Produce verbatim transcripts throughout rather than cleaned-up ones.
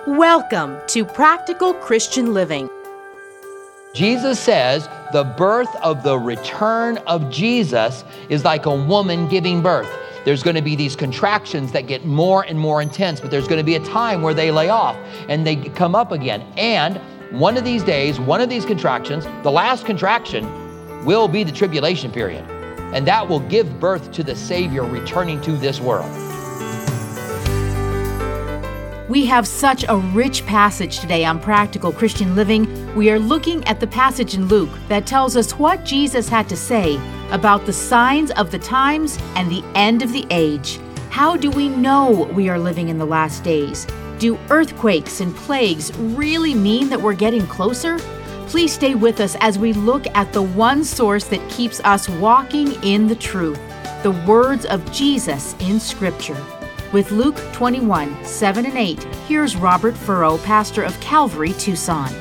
Welcome to Practical Christian Living. Jesus says the birth of the return of Jesus is like a woman giving birth. There's going to be these contractions that get more and more intense, but there's going to be a time where they lay off and they come up again. And one of these days, one of these contractions, the last contraction, will be the tribulation period. And that will give birth to the Savior returning to this world. We have such a rich passage today on Practical Christian Living. We are looking at the passage in Luke that tells us what Jesus had to say about the signs of the times and the end of the age. How do we know we are living in the last days? Do earthquakes and plagues really mean that we're getting closer? Please stay with us as we look at the one source that keeps us walking in the truth, the words of Jesus in Scripture. With Luke twenty-one, seven and eight, here's Robert Furrow, pastor of Calvary, Tucson.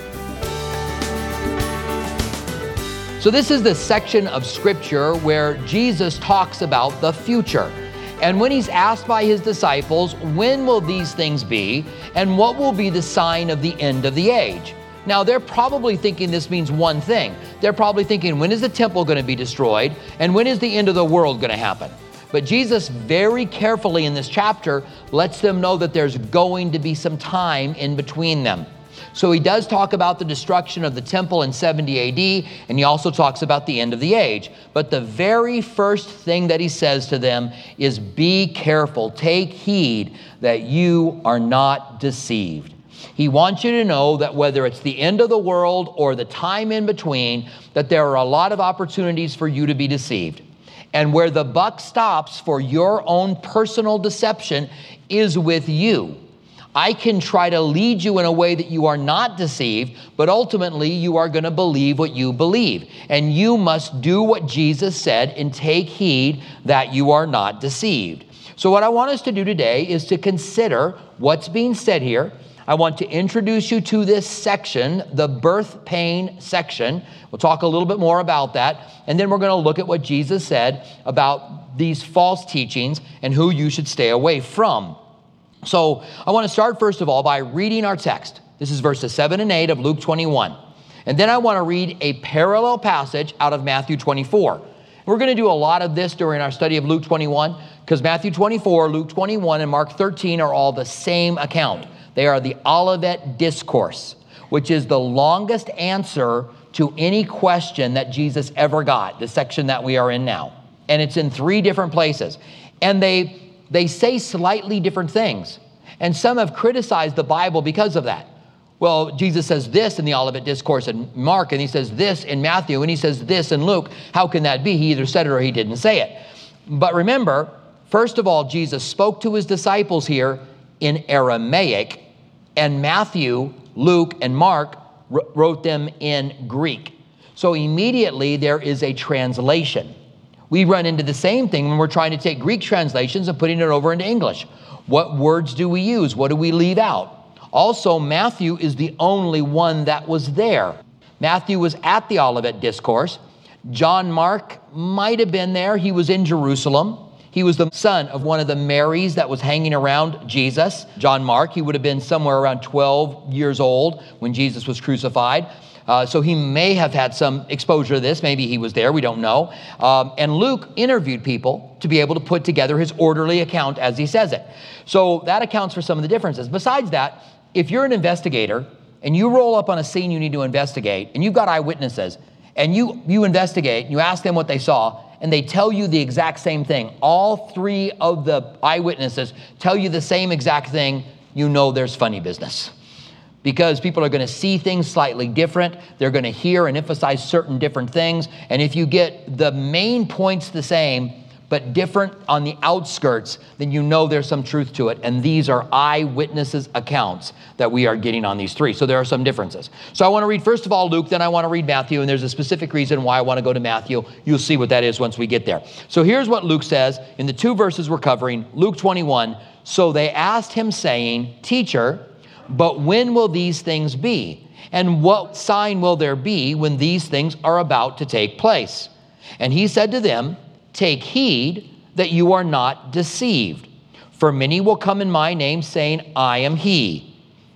So this is the section of Scripture where Jesus talks about the future. And when he's asked by his disciples, when will these things be? And what will be the sign of the end of the age? Now, they're probably thinking this means one thing. They're probably thinking, when is the temple going to be destroyed? And when is the end of the world going to happen? But Jesus very carefully in this chapter lets them know that there's going to be some time in between them. So he does talk about the destruction of the temple in seventy A D, and he also talks about the end of the age. But the very first thing that he says to them is, be careful, take heed that you are not deceived. He wants you to know that whether it's the end of the world or the time in between, that there are a lot of opportunities for you to be deceived. And where the buck stops for your own personal deception is with you. I can try to lead you in a way that you are not deceived, but ultimately you are going to believe what you believe. And you must do what Jesus said and take heed that you are not deceived. So what I want us to do today is to consider what's being said here. I want to introduce you to this section, the birth pain section. We'll talk a little bit more about that. And then we're going to look at what Jesus said about these false teachings and who you should stay away from. So I want to start first of all by reading our text. This is verses seven and eight of Luke twenty-one. And then I want to read a parallel passage out of Matthew twenty-four. We're going to do a lot of this during our study of Luke twenty-one because Matthew twenty-four, Luke twenty-one, and Mark thirteen are all the same account. They are the Olivet Discourse, which is the longest answer to any question that Jesus ever got, the section that we are in now. And it's in three different places. And they, they say slightly different things. And some have criticized the Bible because of that. Well, Jesus says this in the Olivet Discourse in Mark, and he says this in Matthew, and he says this in Luke. How can that be? He either said it or he didn't say it. But remember, first of all, Jesus spoke to his disciples here in Aramaic, and Matthew, Luke, and Mark wrote them in Greek. So immediately there is a translation. We run into the same thing when we're trying to take Greek translations and putting it over into English. What words do we use? What do we leave out? Also, Matthew is the only one that was there. Matthew was at the Olivet Discourse. John Mark might have been there. He was in Jerusalem. He was the son of one of the Marys that was hanging around Jesus. John Mark, he would have been somewhere around twelve years old when Jesus was crucified. Uh, so he may have had some exposure to this. Maybe he was there. We don't know. Um, and Luke interviewed people to be able to put together his orderly account as he says it. So that accounts for some of the differences. Besides that, if you're an investigator and you roll up on a scene you need to investigate and you've got eyewitnesses and you, you investigate, you ask them what they saw, and they tell you the exact same thing. All three of the eyewitnesses tell you the same exact thing. You know there's funny business. Because people are going to see things slightly different. They're going to hear and emphasize certain different things. And if you get the main points the same, but different on the outskirts, then you know there's some truth to it. And these are eyewitnesses' accounts that we are getting on these three. So there are some differences. So I want to read, first of all, Luke, then I want to read Matthew, and there's a specific reason why I want to go to Matthew. You'll see what that is once we get there. So here's what Luke says in the two verses we're covering, Luke twenty-one. So they asked him, saying, Teacher, but when will these things be? And what sign will there be when these things are about to take place? And he said to them, Take heed that you are not deceived. For many will come in my name, saying, I am he,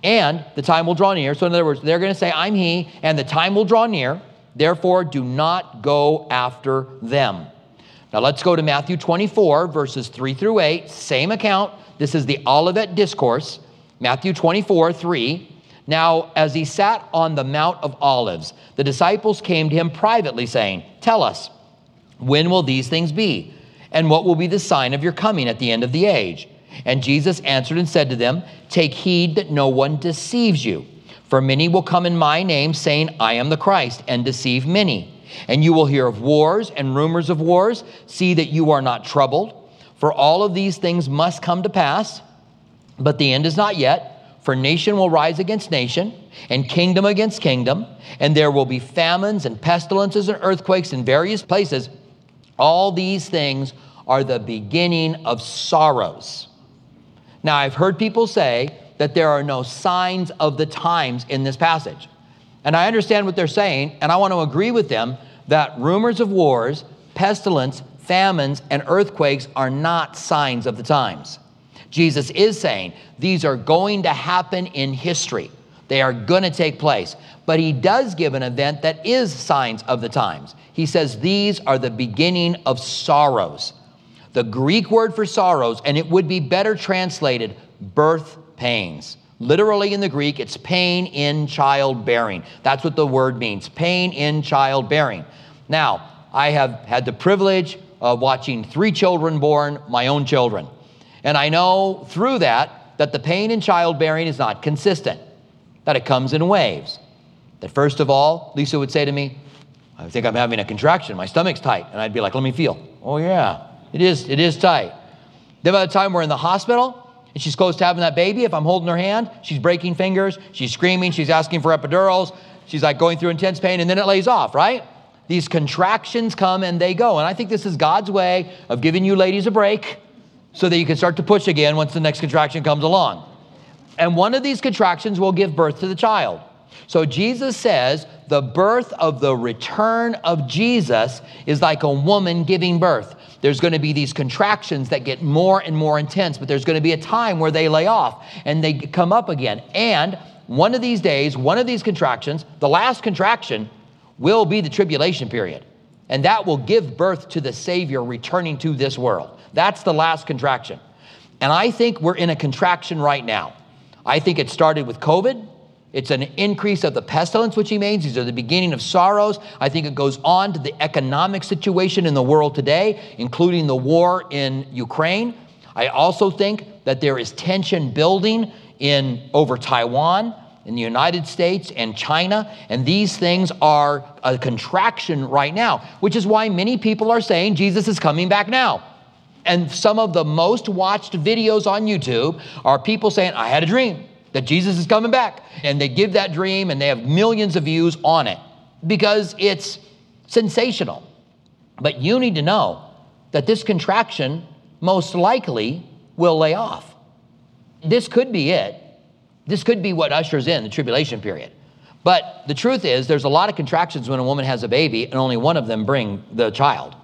and the time will draw near. So in other words, they're going to say, I'm he, and the time will draw near. Therefore, do not go after them. Now let's go to Matthew twenty-four, verses three through eight. Same account. This is the Olivet Discourse. Matthew twenty-four, three. Now, as he sat on the Mount of Olives, the disciples came to him privately, saying, tell us, when will these things be? And what will be the sign of your coming at the end of the age? And Jesus answered and said to them, take heed that no one deceives you. For many will come in my name, saying, I am the Christ, and deceive many. And you will hear of wars and rumors of wars. See that you are not troubled. For all of these things must come to pass, but the end is not yet. For nation will rise against nation, and kingdom against kingdom, and there will be famines and pestilences and earthquakes in various places. All these things are the beginning of sorrows. Now, I've heard people say that there are no signs of the times in this passage. And I understand what they're saying, and I want to agree with them that rumors of wars, pestilence, famines, and earthquakes are not signs of the times. Jesus is saying these are going to happen in history. They are going to take place. But he does give an event that is signs of the times. He says these are the beginning of sorrows. The Greek word for sorrows, and it would be better translated birth pains. Literally in the Greek, it's pain in childbearing. That's what the word means, pain in childbearing. Now, I have had the privilege of watching three children born, my own children. And I know through that, that the pain in childbearing is not consistent, that it comes in waves. That first of all, Lisa would say to me, I think I'm having a contraction, my stomach's tight. And I'd be like, let me feel. Oh yeah, it is, it is tight. Then by the time we're in the hospital, and she's close to having that baby, if I'm holding her hand, she's breaking fingers, she's screaming, she's asking for epidurals, she's like going through intense pain, and then it lays off, right? These contractions come and they go. And I think this is God's way of giving you ladies a break so that you can start to push again once the next contraction comes along. And one of these contractions will give birth to the child. So Jesus says the birth of the return of Jesus is like a woman giving birth. There's going to be these contractions that get more and more intense, but there's going to be a time where they lay off and they come up again. And one of these days, one of these contractions, the last contraction, will be the tribulation period. And that will give birth to the Savior returning to this world. That's the last contraction. And I think we're in a contraction right now. I think it started with COVID. It's an increase of the pestilence, which he means. These are the beginning of sorrows. I think it goes on to the economic situation in the world today, including the war in Ukraine. I also think that there is tension building in over Taiwan, in the United States and China. And these things are a contraction right now, which is why many people are saying Jesus is coming back now. And some of the most watched videos on YouTube are people saying, I had a dream that Jesus is coming back. And they give that dream and they have millions of views on it because it's sensational. But you need to know that this contraction most likely will lay off. This could be it. This could be what ushers in the tribulation period. But the truth is there's a lot of contractions when a woman has a baby and only one of them bring the child.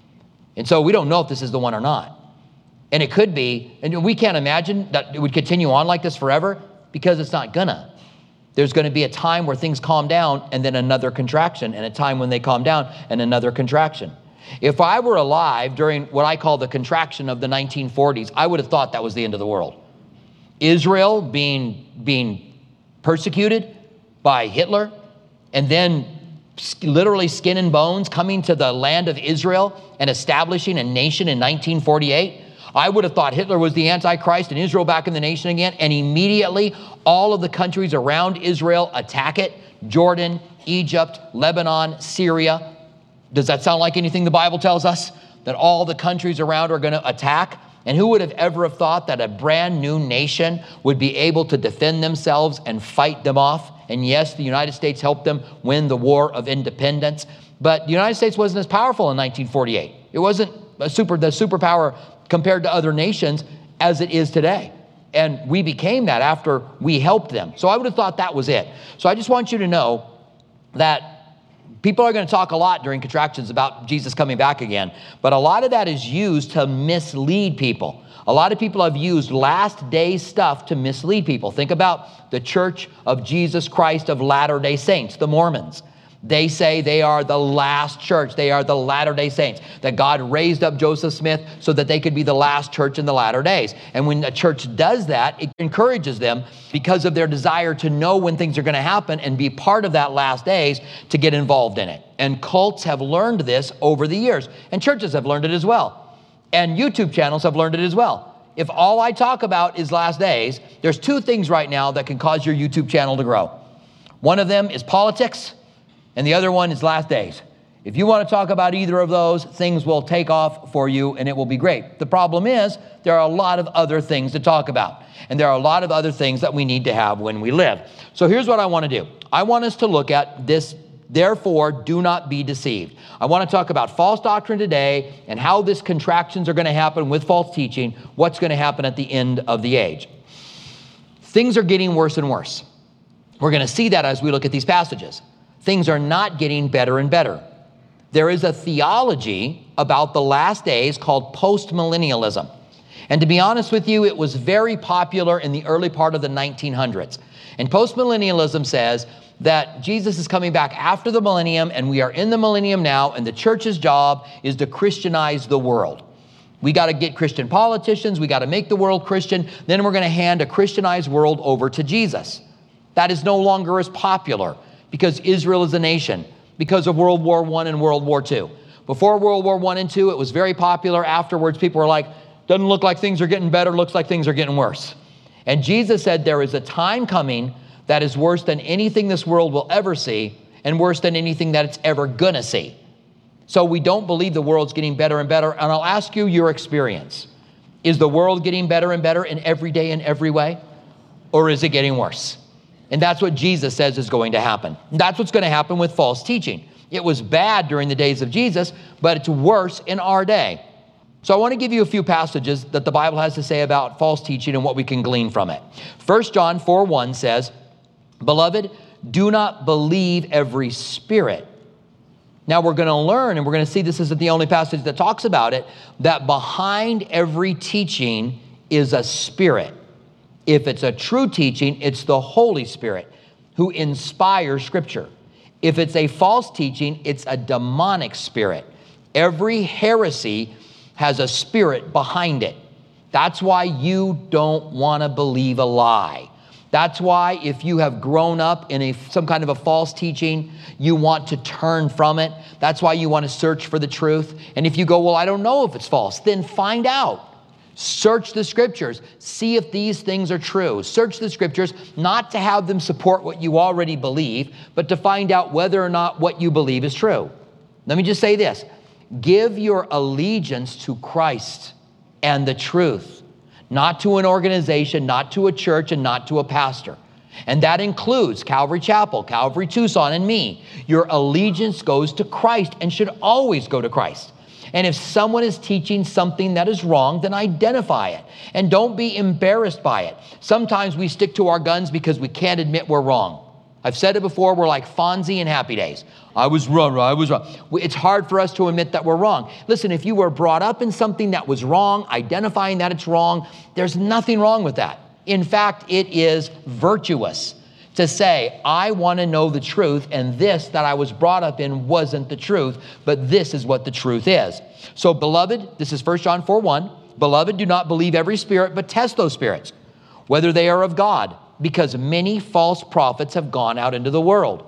And so we don't know if this is the one or not. And it could be, and we can't imagine that it would continue on like this forever because it's not gonna. There's gonna be a time where things calm down and then another contraction, and a time when they calm down and another contraction. If I were alive during what I call the contraction of the nineteen forties, I would have thought that was the end of the world. Israel being, being persecuted by Hitler, and then literally skin and bones coming to the land of Israel and establishing a nation in nineteen forty-eight. I would have thought Hitler was the Antichrist and Israel back in the nation again, and immediately all of the countries around Israel attack it. Jordan, Egypt, Lebanon, Syria. Does that sound like anything the Bible tells us? That all the countries around are going to attack? And who would have ever have thought that a brand new nation would be able to defend themselves and fight them off? And yes, the United States helped them win the War of Independence. But the United States wasn't as powerful in nineteen forty-eight. It wasn't a super, the superpower compared to other nations as it is today. And we became that after we helped them. So I would have thought that was it. So I just want you to know that People are going to talk a lot during contractions about Jesus coming back again, but a lot of that is used to mislead people. A lot of people have used last day stuff to mislead people. Think about the Church of Jesus Christ of Latter-day Saints, the Mormons. They say they are the last church. They are the Latter-day Saints, that God raised up Joseph Smith so that they could be the last church in the latter days. And when a church does that, it encourages them, because of their desire to know when things are going to happen and be part of that last days, to get involved in it. And cults have learned this over the years, and churches have learned it as well. And YouTube channels have learned it as well. If all I talk about is last days, there's two things right now that can cause your YouTube channel to grow. One of them is politics, and the other one is last days. If you want to talk about either of those, things will take off for you and it will be great. The problem is there are a lot of other things to talk about, and there are a lot of other things that we need to have when we live. So here's what I want to do. I want us to look at this, therefore, do not be deceived. I want to talk about false doctrine today and how these contractions are going to happen with false teaching, what's going to happen at the end of the age. Things are getting worse and worse. We're going to see that as we look at these passages. Things are not getting better and better. There is a theology about the last days called postmillennialism. And to be honest with you, it was very popular in the early part of the nineteen hundreds. And postmillennialism says that Jesus is coming back after the millennium, and we are in the millennium now, and the church's job is to Christianize the world. We got to get Christian politicians, we got to make the world Christian, then we're going to hand a Christianized world over to Jesus. That is no longer as popular, because Israel is a nation, because of World War One and World War Two. Before World War One and Two, it was very popular. Afterwards, people were like, doesn't look like things are getting better, looks like things are getting worse. And Jesus said there is a time coming that is worse than anything this world will ever see, and worse than anything that it's ever gonna see. So we don't believe the world's getting better and better. And I'll ask you your experience. Is the world getting better and better in every day in every way? Or is it getting worse? And that's what Jesus says is going to happen. That's what's going to happen with false teaching. It was bad during the days of Jesus, but it's worse in our day. So I want to give you a few passages that the Bible has to say about false teaching and what we can glean from it. First John four one says, "Beloved, do not believe every spirit." Now we're going to learn, and we're going to see this isn't the only passage that talks about it, that behind every teaching is a spirit. If it's a true teaching, it's the Holy Spirit who inspires Scripture. If it's a false teaching, it's a demonic spirit. Every heresy has a spirit behind it. That's why you don't want to believe a lie. That's why if you have grown up in a, some kind of a false teaching, you want to turn from it. That's why you want to search for the truth. And if you go, well, I don't know if it's false, then find out. Search the Scriptures. See if these things are true. Search the Scriptures, not to have them support what you already believe, but to find out whether or not what you believe is true. Let me just say this. Give your allegiance to Christ and the truth, not to an organization, not to a church, and not to a pastor. And that includes Calvary Chapel, Calvary Tucson, and me. Your allegiance goes to Christ and should always go to Christ. And if someone is teaching something that is wrong, then identify it. And don't be embarrassed by it. Sometimes we stick to our guns because we can't admit we're wrong. I've said it before, we're like Fonzie in Happy Days. I was wrong, I was wrong. It's hard for us to admit that we're wrong. Listen, if you were brought up in something that was wrong, identifying that it's wrong, there's nothing wrong with that. In fact, it is virtuous to say, I want to know the truth, and this that I was brought up in wasn't the truth, but this is what the truth is. So, beloved, this is First John four one, "Beloved, do not believe every spirit, but test those spirits, whether they are of God, because many false prophets have gone out into the world."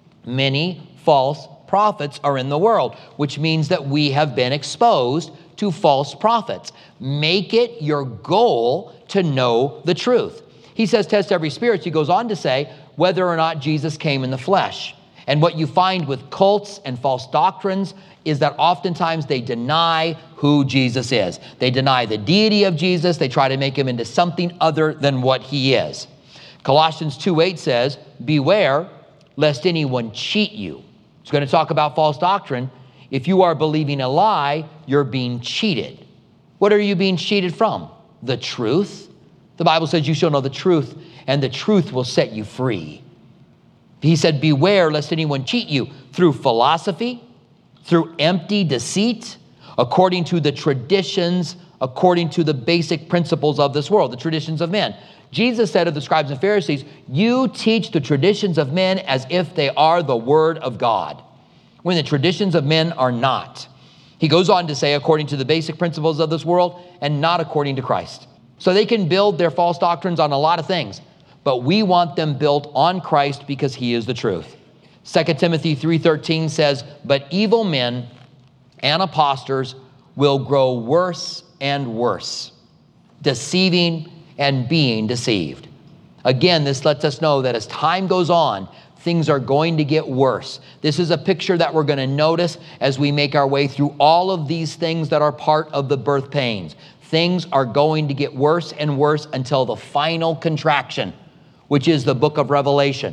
Many false prophets are in the world, which means that we have been exposed to false prophets. Make it your goal to know the truth. He says, test every spirit. He goes on to say, whether or not Jesus came in the flesh. And what you find with cults and false doctrines is that oftentimes they deny who Jesus is. They deny the deity of Jesus. They try to make him into something other than what he is. Colossians two eight says, beware lest anyone cheat you. It's going to talk about false doctrine. If you are believing a lie, you're being cheated. What are you being cheated from? The truth. The Bible says you shall know the truth, and the truth will set you free. He said, beware lest anyone cheat you through philosophy, through empty deceit, according to the traditions, according to the basic principles of this world, the traditions of men. Jesus said of the scribes and Pharisees, you teach the traditions of men as if they are the word of God, when the traditions of men are not. He goes on to say, according to the basic principles of this world and not according to Christ. So they can build their false doctrines on a lot of things, but we want them built on Christ because he is the truth. Second Timothy three thirteen says, but evil men and impostors will grow worse and worse, deceiving and being deceived. Again, this lets us know that as time goes on, things are going to get worse. This is a picture that we're going to notice as we make our way through all of these things that are part of the birth pains. Things are going to get worse and worse until the final contraction, which is the book of Revelation,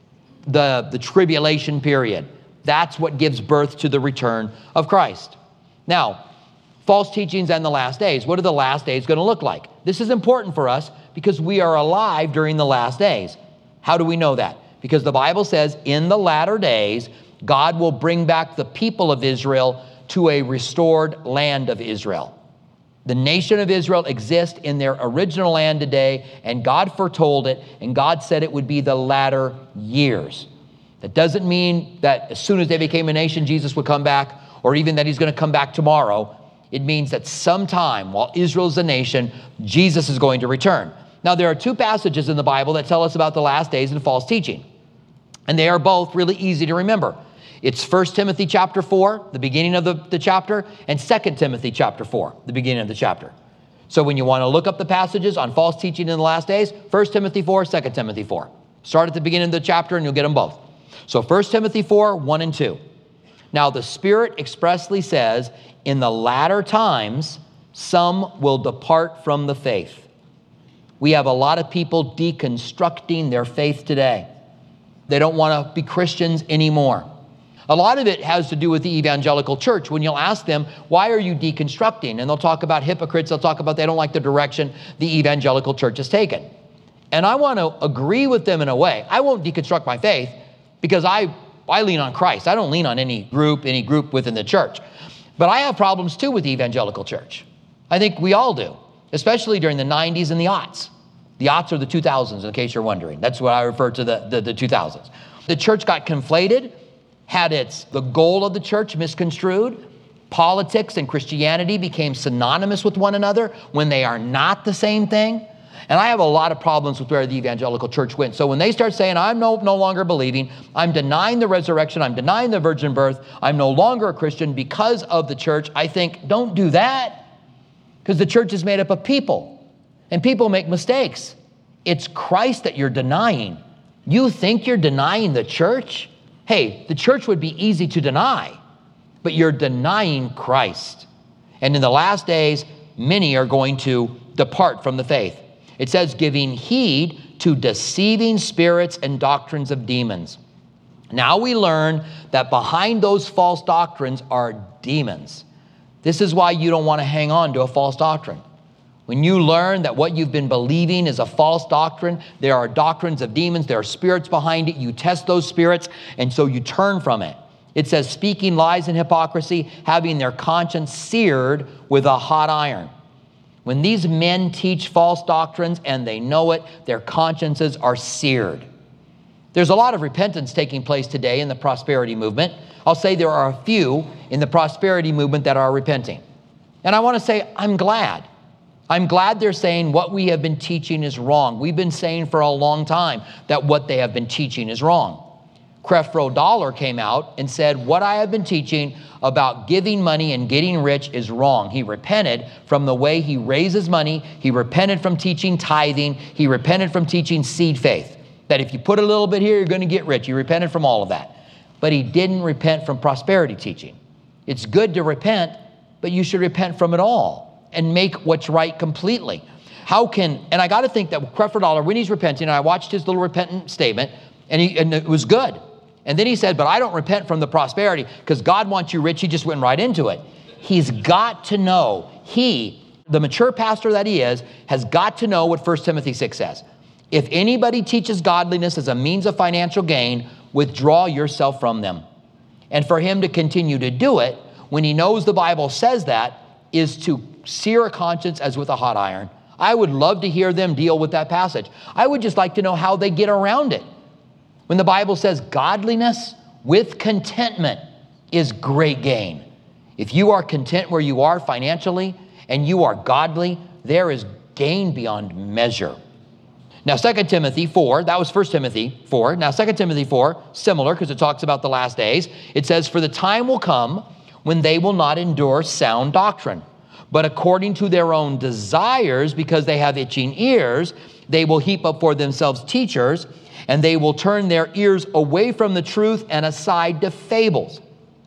the, the tribulation period. That's what gives birth to the return of Christ. Now, false teachings and the last days. What are the last days going to look like? This is important for us because we are alive during the last days. How do we know that? Because the Bible says in the latter days, God will bring back the people of Israel to a restored land of Israel. The nation of Israel exists in their original land today, and God foretold it, and God said it would be the latter years. That doesn't mean that as soon as they became a nation, Jesus would come back, or even that he's going to come back tomorrow. It means that sometime while Israel is a nation, Jesus is going to return. Now, there are two passages in the Bible that tell us about the last days and false teaching, and they are both really easy to remember. It's First Timothy chapter four, the beginning of the, the chapter, and Second Timothy chapter four, the beginning of the chapter. So when you want to look up the passages on false teaching in the last days, First Timothy four, Second Timothy four. Start at the beginning of the chapter and you'll get them both. So First Timothy four, one and two. Now the Spirit expressly says, in the latter times, some will depart from the faith. We have a lot of people deconstructing their faith today. They don't want to be Christians anymore. A lot of it has to do with the evangelical church. When you'll ask them, why are you deconstructing? And they'll talk about hypocrites. They'll talk about they don't like the direction the evangelical church has taken. And I want to agree with them in a way. I won't deconstruct my faith because I, I lean on Christ. I don't lean on any group, any group within the church. But I have problems too with the evangelical church. I think we all do, especially during the nineties and the aughts. The aughts are the two thousands, in case you're wondering. That's what I refer to the, the, the two thousands. The church got conflated, had its the goal of the church misconstrued. Politics and Christianity became synonymous with one another when they are not the same thing. And I have a lot of problems with where the evangelical church went. So when they start saying, I'm no, no longer believing, I'm denying the resurrection, I'm denying the virgin birth, I'm no longer a Christian because of the church, I think, don't do that. Because the church is made up of people. And people make mistakes. It's Christ that you're denying. You think you're denying the church? Hey, the church would be easy to deny, but you're denying Christ. And in the last days, many are going to depart from the faith. It says, giving heed to deceiving spirits and doctrines of demons. Now we learn that behind those false doctrines are demons. This is why you don't want to hang on to a false doctrine. When you learn that what you've been believing is a false doctrine, there are doctrines of demons, there are spirits behind it, you test those spirits, and so you turn from it. It says, speaking lies and hypocrisy, having their conscience seared with a hot iron. When these men teach false doctrines and they know it, their consciences are seared. There's a lot of repentance taking place today in the prosperity movement. I'll say there are a few in the prosperity movement that are repenting. And I want to say, I'm glad. I'm glad they're saying what we have been teaching is wrong. We've been saying for a long time that what they have been teaching is wrong. Creflo Dollar came out and said, what I have been teaching about giving money and getting rich is wrong. He repented from the way he raises money. He repented from teaching tithing. He repented from teaching seed faith, that if you put a little bit here, you're going to get rich. He repented from all of that. But he didn't repent from prosperity teaching. It's good to repent, but you should repent from it all and make what's right completely. How can, and I got to think that with Creflo Dollar, when he's repenting, and I watched his little repentant statement, and, he, and it was good. And then he said, but I don't repent from the prosperity because God wants you rich. He just went right into it. He's got to know, he, the mature pastor that he is, has got to know what First Timothy six says. If anybody teaches godliness as a means of financial gain, withdraw yourself from them. And for him to continue to do it, when he knows the Bible says that, is to sear a conscience as with a hot iron. I would love to hear them deal with that passage. I would just like to know how they get around it. When the Bible says godliness with contentment is great gain. If you are content where you are financially and you are godly, there is gain beyond measure. Now, Second Timothy four, that was First Timothy four. Now, Second Timothy four, similar because it talks about the last days. It says, for the time will come when they will not endure sound doctrine, but according to their own desires, because they have itching ears, they will heap up for themselves teachers, and they will turn their ears away from the truth and aside to fables.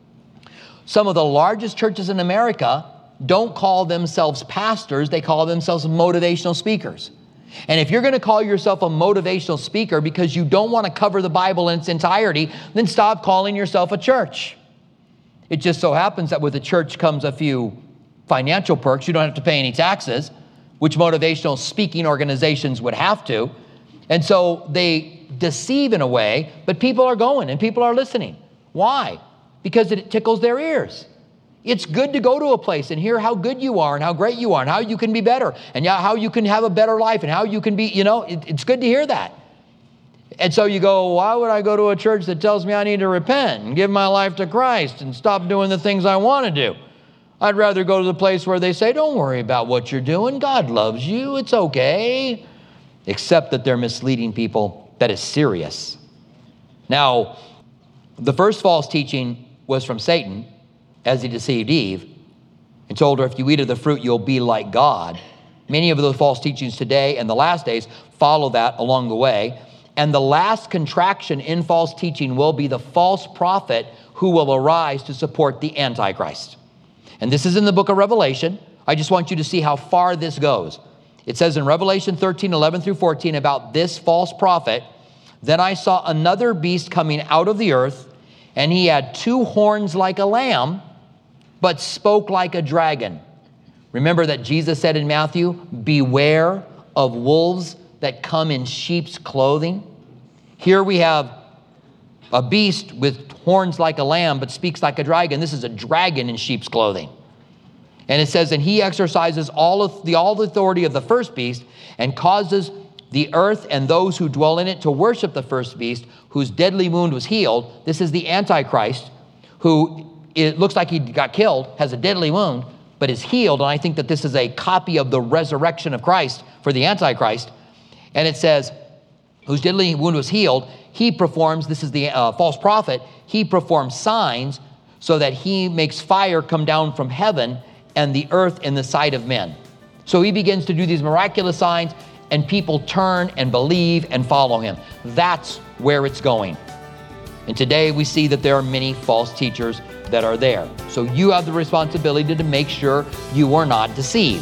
Some of the largest churches in America don't call themselves pastors, they call themselves motivational speakers. And if you're going to call yourself a motivational speaker because you don't want to cover the Bible in its entirety, then stop calling yourself a church. It just so happens that with a church comes a few financial perks. You don't have to pay any taxes, which motivational speaking organizations would have to. And so they deceive in a way, but people are going and people are listening. Why? Because it tickles their ears. It's good to go to a place and hear how good you are and how great you are and how you can be better and how you can have a better life and how you can be, you know, it, it's good to hear that. And so you go, why would I go to a church that tells me I need to repent and give my life to Christ and stop doing the things I want to do? I'd rather go to the place where they say, don't worry about what you're doing. God loves you. It's okay. Except that they're misleading people. That is serious. Now, the first false teaching was from Satan as he deceived Eve and told her, if you eat of the fruit, you'll be like God. Many of those false teachings today and the last days follow that along the way. And the last contraction in false teaching will be the false prophet who will arise to support the Antichrist. And this is in the book of Revelation. I just want you to see how far this goes. It says in Revelation thirteen, eleven through fourteen about this false prophet, then I saw another beast coming out of the earth, and he had two horns like a lamb, but spoke like a dragon. Remember that Jesus said in Matthew, beware of wolves that come in sheep's clothing. Here we have a beast with horns like a lamb, but speaks like a dragon. This is a dragon in sheep's clothing. And it says, and he exercises all of the all the authority of the first beast and causes the earth and those who dwell in it to worship the first beast, whose deadly wound was healed. This is the Antichrist, who it looks like he got killed, has a deadly wound, but is healed. And I think that this is a copy of the resurrection of Christ for the Antichrist. And it says, whose deadly wound was healed, he performs, this is the uh, false prophet, he performs signs so that he makes fire come down from heaven and the earth in the sight of men. So he begins to do these miraculous signs and people turn and believe and follow him. That's where it's going. And today we see that there are many false teachers that are there. So you have the responsibility to make sure you are not deceived.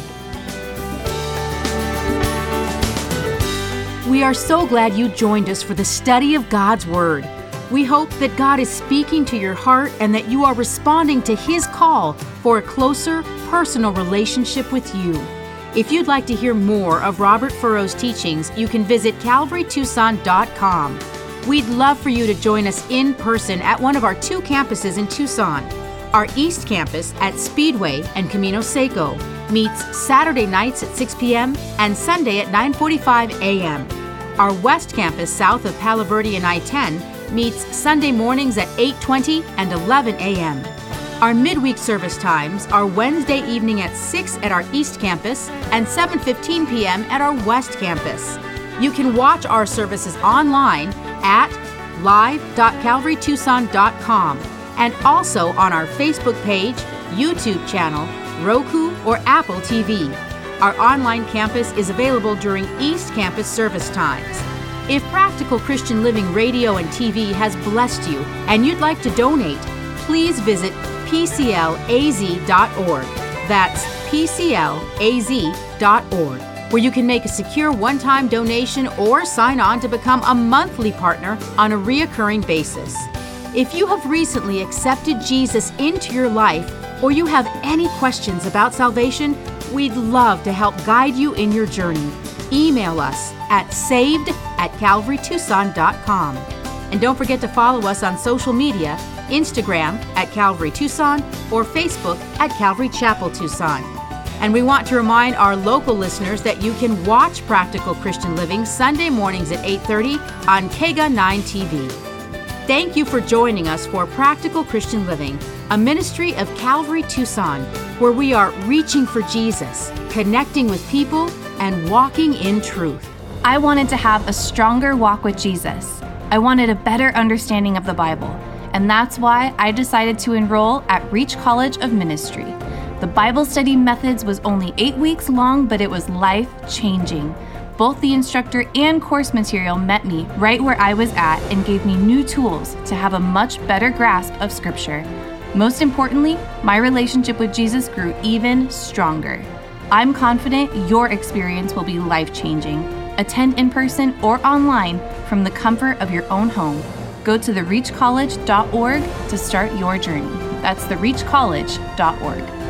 We are so glad you joined us for the study of God's Word. We hope that God is speaking to your heart and that you are responding to His call for a closer, personal relationship with you. If you'd like to hear more of Robert Furrow's teachings, you can visit calvary tucson dot com. We'd love for you to join us in person at one of our two campuses in Tucson. Our East Campus at Speedway and Camino Seco meets Saturday nights at six p.m. and Sunday at nine forty-five a.m. Our West Campus south of Palo Verde and I ten meets Sunday mornings at eight twenty and eleven a.m. Our midweek service times are Wednesday evening at six at our East Campus and seven fifteen p.m. at our West Campus. You can watch our services online at live dot calvary tucson dot com and also on our Facebook page, YouTube channel, Roku, or Apple T V. Our online campus is available during East Campus service times. If Practical Christian Living Radio and T V has blessed you and you'd like to donate, please visit p c l a z dot org. That's p c l a z dot org, where you can make a secure one-time donation or sign on to become a monthly partner on a reoccurring basis. If you have recently accepted Jesus into your life, or you have any questions about salvation, we'd love to help guide you in your journey. email us at saved at calvary tucson dot com. And don't forget to follow us on social media, Instagram at Calvary Tucson or Facebook at Calvary Chapel Tucson. And we want to remind our local listeners that you can watch Practical Christian Living Sunday mornings at eight thirty on K G A nine T V. Thank you for joining us for Practical Christian Living, a ministry of Calvary Tucson, where we are reaching for Jesus, connecting with people, and walking in truth. I wanted to have a stronger walk with Jesus. I wanted a better understanding of the Bible, and that's why I decided to enroll at Reach College of Ministry. The Bible study methods was only eight weeks long, but it was life-changing. Both the instructor and course material met me right where I was at and gave me new tools to have a much better grasp of Scripture. Most importantly, my relationship with Jesus grew even stronger. I'm confident your experience will be life-changing. Attend in person or online from the comfort of your own home. Go to the reach college dot org to start your journey. That's the reach college dot org.